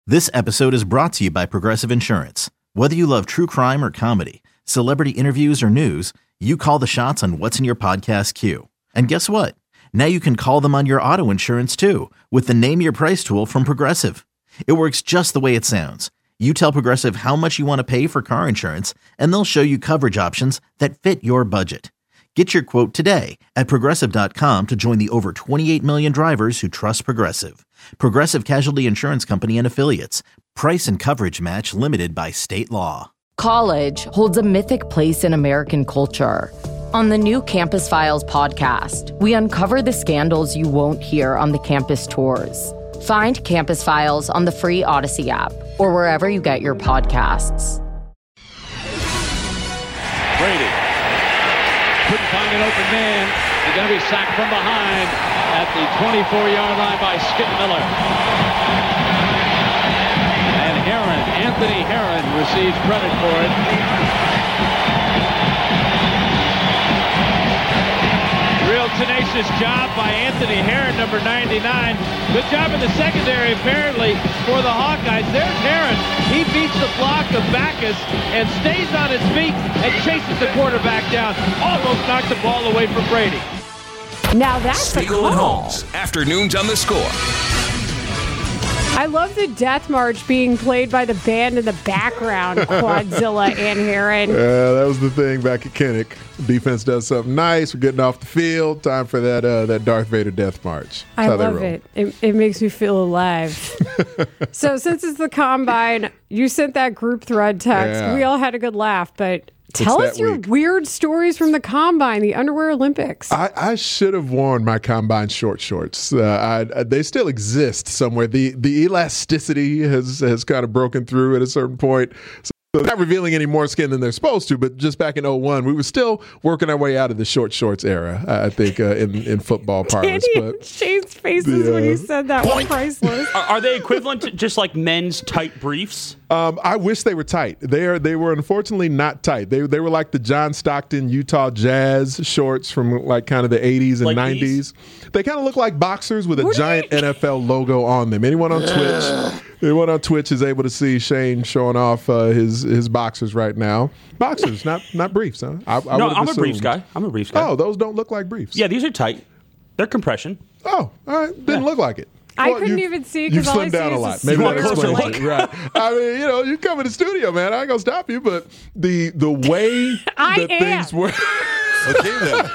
This episode is brought to you by Progressive Insurance. Whether you love true crime or comedy, celebrity interviews or news, you call the shots on what's in your podcast queue. And guess what? Now you can call them on your auto insurance too with the Name Your Price tool from Progressive. It works just the way it sounds. You tell Progressive how much you want to pay for car insurance, and they'll show you coverage options that fit your budget. Get your quote today at Progressive.com to join the over 28 million drivers who trust Progressive. Progressive Casualty Insurance Company and Affiliates. Price and coverage match limited by state law. College holds a mythic place in American culture. On the new Campus Files podcast, we uncover the scandals you won't hear on the campus tours. Find Campus Files on the free Odyssey app or wherever you get your podcasts. Brady couldn't find an open man. He's going to be sacked from behind at the 24-yard line by Skip Miller. And Anthony Herron receives credit for it. Real tenacious job by Anthony Herron, number 99. Good job in the secondary, apparently, for the Hawkeyes. There's Herron. He beats the block of Backus and stays on his feet and chases the quarterback down. Almost knocked the ball away from Brady. Now that's Spiegel and Holmes, afternoons on the Score. I love the Death March being played by the band in the background, Quadzilla and Herron. Yeah, that was the thing back at Kinnick. Defense does something nice. We're getting off the field. Time for that Darth Vader Death March. I love it. It makes me feel alive. So since it's the Combine, you sent that group thread text. Yeah. We all had a good laugh, but tell us your weird stories from the Combine, the Underwear Olympics. I should have worn my Combine shorts. They still exist somewhere. The elasticity has kind of broken through at a certain point. So not revealing any more skin than they're supposed to, but just back in 2001, we were still working our way out of the short shorts era, I think, in football parlance. Danny and Shane's faces when you said that were priceless. Are they equivalent to just like men's tight briefs? I wish they were tight. They were unfortunately not tight. They were like the John Stockton Utah Jazz shorts from like kind of the 80s and like 90s. These? They kind of look like boxers with a giant NFL logo on them. Anyone on Twitch is able to see Shane showing off his boxers right now. Boxers, not briefs, huh? I'm a briefs guy. Oh, those don't look like briefs. Yeah, these are tight. They're compression. Oh, all right. Didn't look like it. I couldn't even see because all I see down a lot. Maybe that explains it. Right. I mean, you come in the studio, man. I ain't gonna stop you, but the way things were. Okay, then.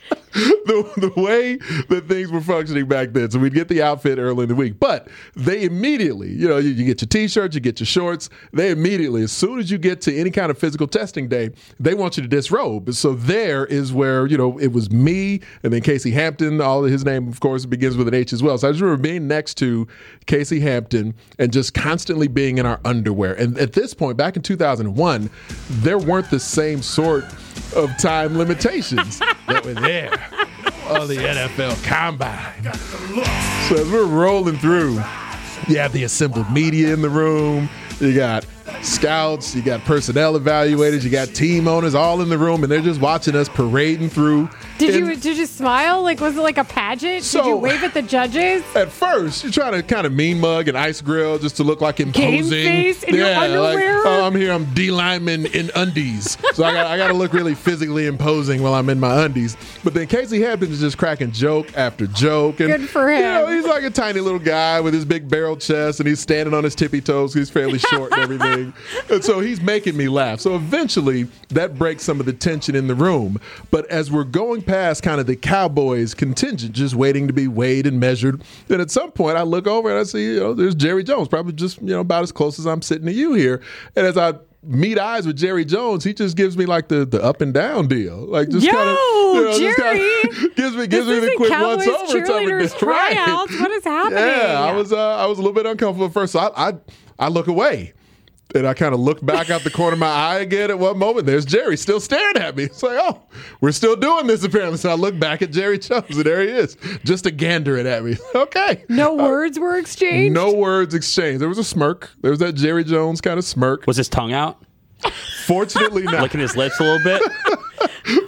The way that things were functioning back then. So we'd get the outfit early in the week. But they immediately, you get your T-shirts, you get your shorts. They immediately, as soon as you get to any kind of physical testing day, they want you to disrobe. So there is where, it was me and then Casey Hampton. His name, of course, begins with an H as well. So I just remember being next to Casey Hampton and just constantly being in our underwear. And at this point, back in 2001, there weren't the same sort of time limitations that were there on the NFL Combine. So as we're rolling through, you have the assembled media in the room, you got scouts, you got personnel evaluators, you got team owners all in the room, and they're just watching us parading through. Did you smile? Like, was it like a pageant? Did you wave at the judges? At first, you're trying to kind of mean mug and ice grill just to look like imposing. Game face in your underwear? Like, I'm here, I'm D lineman in undies. So I got to look really physically imposing while I'm in my undies. But then Casey Hampton is just cracking joke after joke. And, good for him. He's like a tiny little guy with his big barrel chest, and he's standing on his tippy toes. He's fairly short and everything. And so he's making me laugh. So eventually, that breaks some of the tension in the room. But as we're going past kind of the Cowboys contingent, just waiting to be weighed and measured, then at some point I look over and I see, there's Jerry Jones, probably just, about as close as I'm sitting to you here. And as I meet eyes with Jerry Jones, he just gives me like the up and down deal. Like just kind of, Jerry, gives me the quick once over. Cheerleaders tryouts. What is happening? Yeah, I was a little bit uncomfortable at first. So I look away. And I kind of look back out the corner of my eye again at one moment. There's Jerry still staring at me. It's like, oh, we're still doing this apparently. So I look back at Jerry Jones, and there he is, just a gandering at me. Okay. No words were exchanged? No words exchanged. There was a smirk. There was that Jerry Jones kind of smirk. Was his tongue out? Fortunately not. Licking his lips a little bit?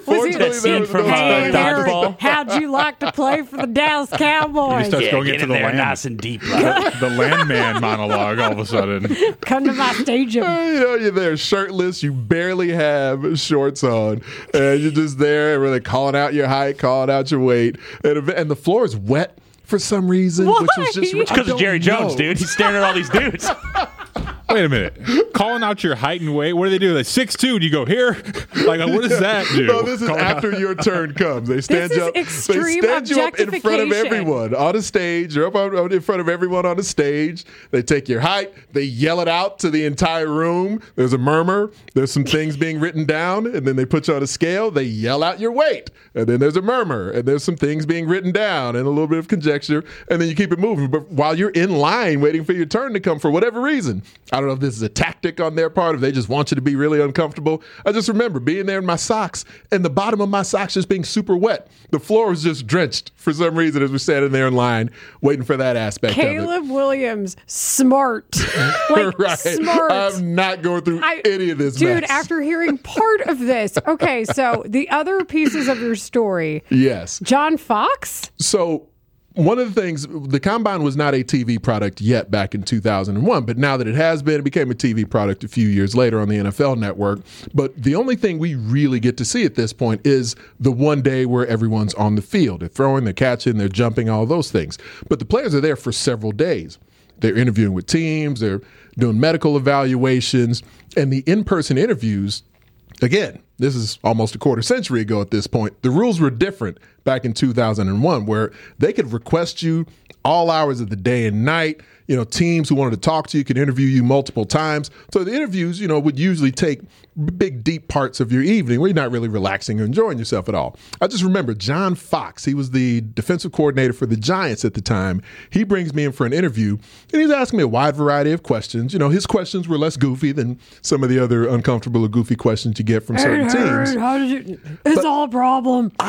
Fortunately, That scene from Hey, Dodgeball. how'd you like to play for the Dallas Cowboys? starts going get into in the there land. nice and deep. The landman monologue all of a sudden. Come to my stadium. You're there shirtless. You barely have shorts on, and you're just there, really calling out your height, calling out your weight, and the floor is wet for some reason, which was just It's because of Jerry Jones, dude. He's staring at all these dudes. Wait a minute. Calling out your height and weight. What do they do? Like 6'2", do you go here? Like, what does that do? No, this is Calling after your turn comes. They stand This you is up. They extreme stand you up in front of objectification. everyone on a stage. You're up in front of everyone on the stage. They take your height. They yell it out to the entire room. There's a murmur. There's some things being written down, and then they put you on a scale. They yell out your weight, and then there's a murmur, and there's some things being written down, and a little bit of conjecture, and then you keep it moving. But while you're in line waiting for your turn to come, for whatever reason, I don't know if this is a tactic on their part, if they just want you to be really uncomfortable. I just remember being there in my socks and the bottom of my socks just being super wet. The floor was just drenched for some reason as we're standing there in line waiting for that aspect of it. Caleb Williams, smart. Like, Right. smart. I'm not going through any of this Dude, mess. after hearing part of this. Okay, so the other pieces of your story. Yes. John Fox? So one of the things, the Combine was not a TV product yet back in 2001, but now that it has been, it became a TV product a few years later on the NFL Network. But the only thing we really get to see at this point is the one day where everyone's on the field. They're throwing, they're catching, they're jumping, all those things. But the players are there for several days. They're interviewing with teams, they're doing medical evaluations, and the in-person interviews. Again, this is almost a quarter century ago at this point. The rules were different back in 2001, where they could request you all hours of the day and night. You know, teams who wanted to talk to you could interview you multiple times. So the interviews, you know, would usually take big, deep parts of your evening where you're not really relaxing or enjoying yourself at all. I just remember John Fox. He was the defensive coordinator for the Giants at the time. He brings me in for an interview, and he's asking me a wide variety of questions. You know, his questions were less goofy than some of the other uncomfortable or goofy questions you get from certain teams. How did you? It's all a problem. I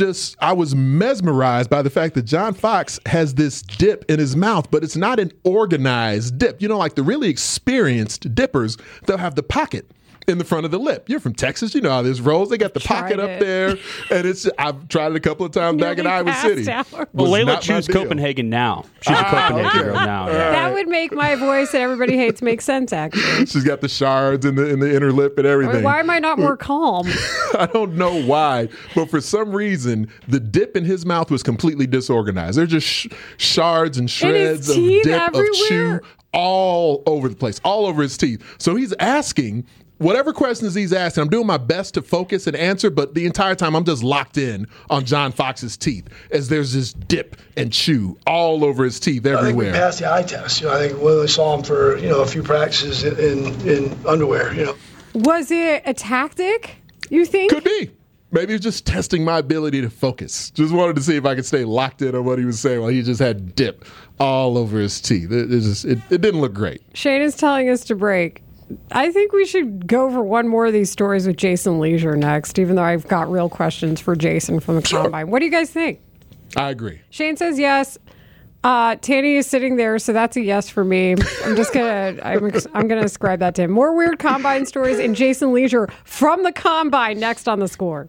was mesmerized by the fact that John Fox has this dip in his mouth, but it's not an organized dip. You know, like the really experienced dippers, they'll have the pocket in the front of the lip. You're from Texas, you know how this rolls. They got the pocket up there, and I've tried it a couple of times back in Iowa City. Well, Was Layla not my choose deal. Copenhagen now. She's a Copenhagen girl now. Yeah. That would make my voice that everybody hates make sense, actually. She's got the shards in the inner lip and everything. Why am I not more calm? I don't know why, but for some reason, the dip in his mouth was completely disorganized. There's just shards and shreds of teeth dip, everywhere. of chew all over the place, all over his teeth. So he's asking whatever questions he's asking. I'm doing my best to focus and answer, but the entire time I'm just locked in on John Fox's teeth as there's this dip and chew all over his teeth I think we everywhere. passed the eye test. You know, I think we only saw him for a few practices in underwear. You know. Was it a tactic, you think? Could be. Maybe he was just testing my ability to focus. Just wanted to see if I could stay locked in on what he was saying while he just had dip all over his teeth. It didn't look great. Shane is telling us to break. I think we should go over one more of these stories with Jason Leisure next, even though I've got real questions for Jason from the Combine. What do you guys think? I agree. Shane says yes. Tanny is sitting there, so that's a yes for me. I'm gonna ascribe that to him. More weird Combine stories and Jason Leisure from the Combine next on The Score.